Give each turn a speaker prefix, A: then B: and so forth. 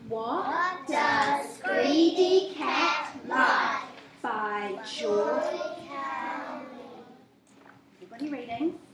A: What does Greedy Cat like? By George. Everybody reading.